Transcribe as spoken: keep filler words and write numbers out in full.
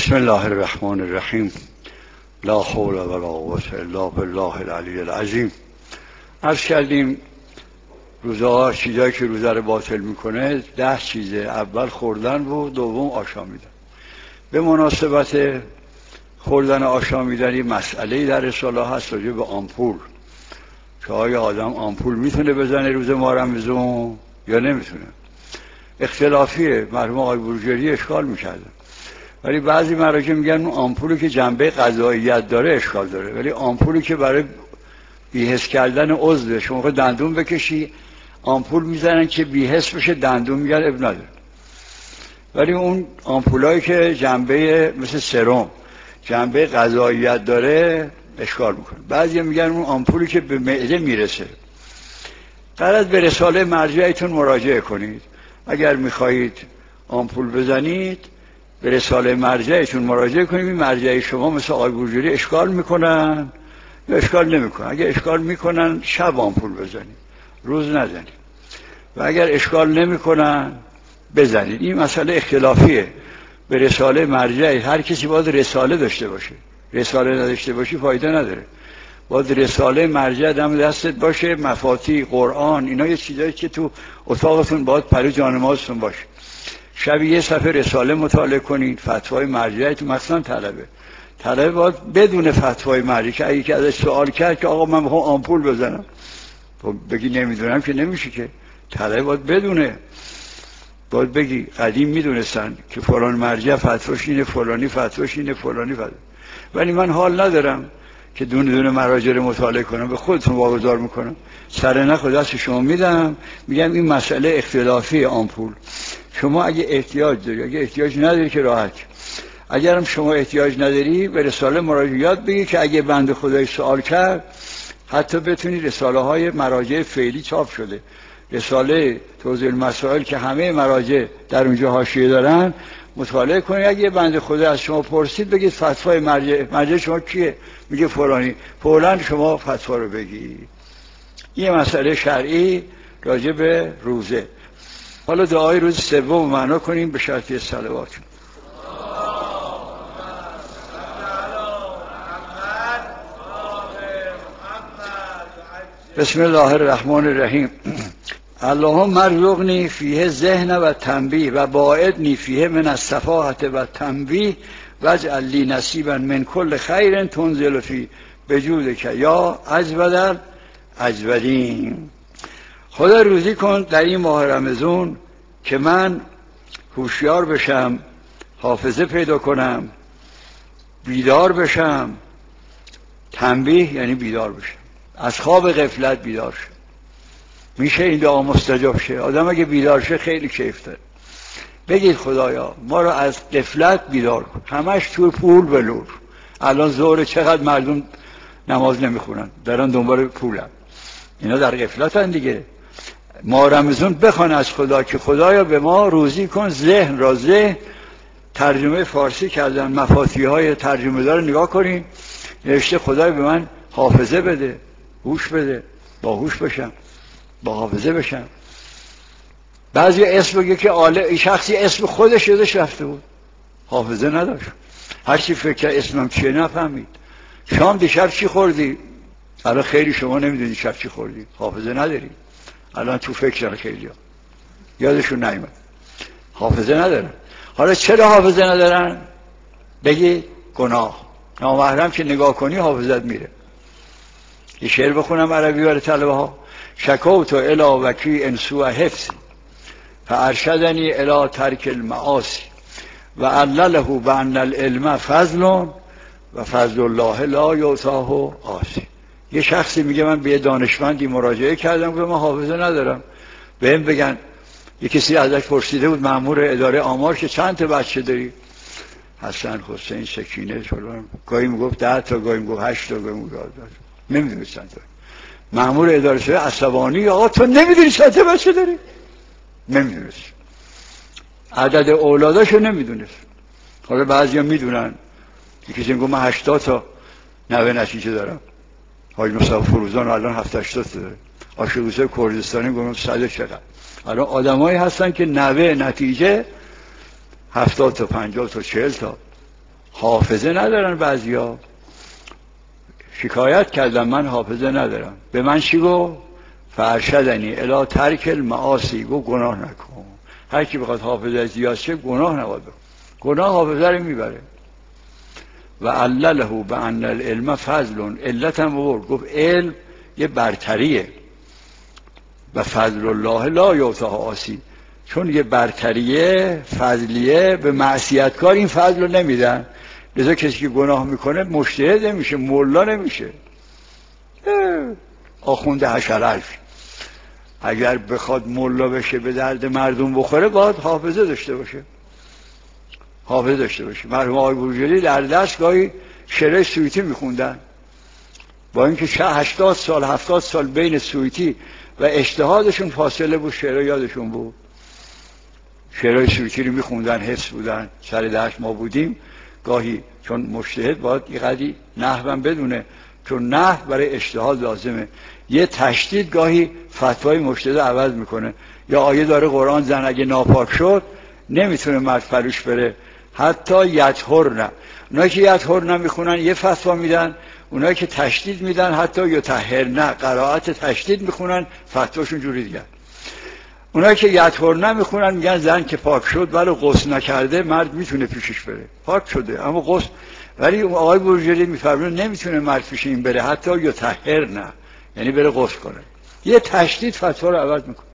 بسم الله الرحمن الرحیم. لا حول ولا قوة الا بالله العلی العظیم. عرض کردیم روزها چیزایی که روزه رو باطل میکنه ده چیزه. اول خوردن و دوم آشامیدن. به مناسبت خوردن آشامیدن یه مسئله در رساله هست راجع به آمپول، که آیا آدم آمپول میتونه بزنه روز ماه رمضان یا نمیتونه. اختلافیه. مرحوم آقای بروجردی اشکال میکردن، ولی بعضی مراجع میگن اون آمپولی که جنبه غذاییت داره اشکال داره، ولی آمپولی که برای بی‌حس کردن عضو، شما خود دندون بکشی آمپول میزنن که بی‌حس بشه دندون، میگن اب نداره. ولی اون آمپولایی که جنبه مثل سرم جنبه غذاییت داره اشکال میکنه. بعضی میگن اون آمپولی که به معده میرسه. غرض به رساله مرجعیتون مراجعه کنید. اگر میخواهید آمپول بزنید به رساله مرجعیتون مراجعه کنید. این مرجع شما مثل آقای بروجردی اشکال میکنن یا اشکال نمیکنن. اگر اشکال میکنن شب آمپول بزنید، روز نزنید. و اگر اشکال نمیکنن بزنید. این مسئله اختلافیه. به رساله مرجعی هر کسی باید رساله داشته باشه. رساله نداشته باشی فایده نداره. باید رساله مرجع دم دستت باشه. مفاتی، قرآن، اینا یه چیزایی که تو اتاقتون باید پرو جانمازتون باشه. شبی یه صفحه رساله مطالعه کنید. فتوای مرجعی تو مثلا طلبه طلبه باید بدون فتوای مرجعی، که اگه که ازش سوال کرد که آقا من میخوام آمپول بزنم، خب بگی نمیدونم که نمیشه که. طلبه باید بدونه. باید بگی قدیم میدونستن که فلان مرجع فتواش اینه، فلانی فتواش اینه، فلانی فتواش. ولی من حال ندارم که دونه دونه مراجع رو مطالعه کنم، به خودتون واگذار میکنم. سر نخ دست شما میدم، میگم این مسئله اختلافی آمپول. شما اگه احتیاج داری، اگه احتیاج نداری که راحت. اگرم شما احتیاج نداری به رساله مراجعه یاد بگی که اگه بنده خدای سوال کرد حتی بتونی رساله های مراجع فعلی چاپ شده، رساله توضیح المسائل که همه مراجع در اونجا حاشیه دارن مطالعه کنید. اگه بنده خدا از شما پرسید بگید فتوای مرجع مرجع شما کیه؟ میگه فلانی. فلان شما فتوا رو بگید. این مسئله شرعی راجع به روزه. حالا دعای روز سوم معنا کنیم به شرط صلوات. بسم الله الرحمن الرحیم. اللهم ارزقنی فیه ذهن و تنبیه و باعدنی فیه من السفاهة و تنبیه واجعل لی نصیبا من کل خیر تنزل فی بجودک یا اجود الاجودین. خدا روزی کن در این ماه رمضان که من هوشیار بشم، حافظه پیدا کنم، بیدار بشم. تنبیه یعنی بیدار بشم، از خواب غفلت بیدار شم. میشه این دعا مستجاب شه. آدم اگه بیدار شه خیلی کیف داره. بگید خدایا ما رو از غفلت بیدار کن. همش تو پول بلور. الان ظهر چقدر مردم نماز نمیخونن، دارن دنبال پولن. اینا در غفلتن دیگه. ما رمضان بخوان از خدا که خدایا به ما روزی کن ذهن را. ذهن ترجمه فارسی کردن، مفاتیح های ترجمه دار نگاه کنین، نوشته خدای به من حافظه بده، هوش بده، با هوش بشم، با حافظه بشم. بعضی اسم بگه که آله شخصی اسم خودش یادش رفته بود، حافظه نداشت، هرچی فکر اسمم چیه نفهمید. شام دیشب چی خوردی؟ الان خیلی شما نمیدونی شب چی خوردی، حافظه نداری. الان تو فکر خیلی ها یادشون نیامد، حافظه ندارن. حالا چرا حافظه ندارن؟ بگی گناه. نامحرم که نگاه کنی حافظت میره. یه شعر بخونم عربی برای طلبه ها. شکوت الی وکی ان سوء حفظی فارشدنی الی ترک المعاصی و علله بان العلم فضل و فضل الله لا یعطاه عاصی. یه شخصی میگه من به دانشمندی مراجعه کردم که من حافظه ندارم. بهم بگن، یه کسی ازش پرسیده بود مأمور اداره آمار که چند تا بچه داری؟ حسن، حسین، سکینه فلان. گاهی میگفت ده تا، گاهی میگفت هشت تا، گاهی میگفت نمیدونی چند تا. مأمور اداره شده عصبانی، آقا تو نمیدونی چند تا بچه داری؟ نمیدونست. عدد اولاداشو نمیدونست. حالا بعضیا میدونن. یکی میگه من هشتاد تا نوه نتیجه دارم. حاج مصطفی فروزان الان هفتاد هشتاد تا داره. عاشق کردستانی گفت صد چقدر. الان آدمایی هستن که نوه نتیجه هفتاد تا، پنجاه تا، چهل تا. حافظه ندارن بعضیا. شکایت کردم من حافظه ندارم. به من چی گفت؟ فرشدنی الی ترک المعاصی، گفت گناه نکن. هر کی بخواد حافظه زیاد شه گناه نباید بکن. گناه حافظه رو میبره. و علله به ان العلم فضل، علت هم بورد، گفت علم یه برتریه و فضل الله لا یعطیه عاصی، چون یه برتریه فضلیه به معصیتکار این فضل رو نمیدن. لذا کسی که گناه میکنه مجتهد نمیشه، مولا نمیشه. آخونده حشرالف اگر بخواد مولا بشه به درد مردم بخوره باید حافظه داشته باشه، حافظه داشته باشه. مرحوم آقای بروجردی در دست گاهی شعر سویتی میخوندن، با اینکه چه هشتاد سال هفتاد سال بین سویتی و اجتهادشون فاصله بود، شعر یادشون بود. شعرهای سویتی رو میخوندن، حفظ بودن. سر دشت ما بودیم گاهی، چون مجتهد باید یه قدری نحوم بدونه، چون نحو برای اجتهاد لازمه. یه تشدید گاهی فتوای مجتهد عوض میکنه. یا آیه داره قرآن زن اگه ناپاک شد نمیتونه مرد پلوش بره، حتی یطهرن. اونایی که یطهرن میخونن یه فتوا میدن، اونایی که تشدید میدن حتی یطهرن، قرائت تشدید میخونن، فتواشون جوری دیگه. اونایی که یطهرن میخونن میگن زن که پاک شد ولی غسل نکرده مرد میتونه پیشش بره، پاک شده اما غسل. ولی آقای بروجردی میفرمونه نمیتونه مرد پیش این بره، حتی یطهرن، یعنی بره غسل کنه. یه تشدید فتوا رو عوض میکنه.